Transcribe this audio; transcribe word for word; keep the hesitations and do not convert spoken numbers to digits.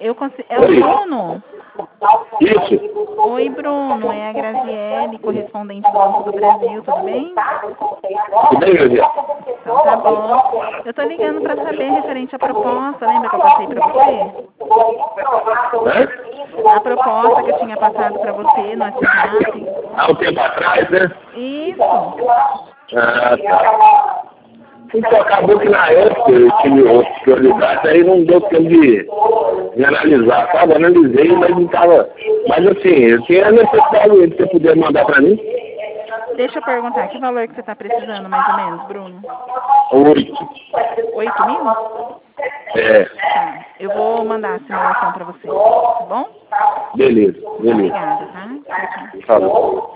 Eu consigo... É o Oi. Bruno? Isso. Oi, Bruno. É a Graziele, correspondente do Banco do Brasil. Tudo bem? Tudo bem, Graziele? Então tá bom. Eu tô ligando para saber referente à proposta. Lembra que eu passei para você? Hã? A proposta que eu tinha passado para você no WhatsApp. Há um tempo atrás, né? Isso. Ah, tá. Então, acabou que na época eu tive outras prioridades, aí não deu tempo de, de analisar, sabe? Analisei, mas não estava... Mas assim, eu tinha necessidade de você poder mandar para mim. Deixa eu perguntar, que valor que você está precisando, mais ou menos, Bruno? Oito. Oito mil? É. Tá. Eu vou mandar a simulação para você, tá bom? Beleza, beleza. Obrigada, tá? Tchau, tchau. Falou.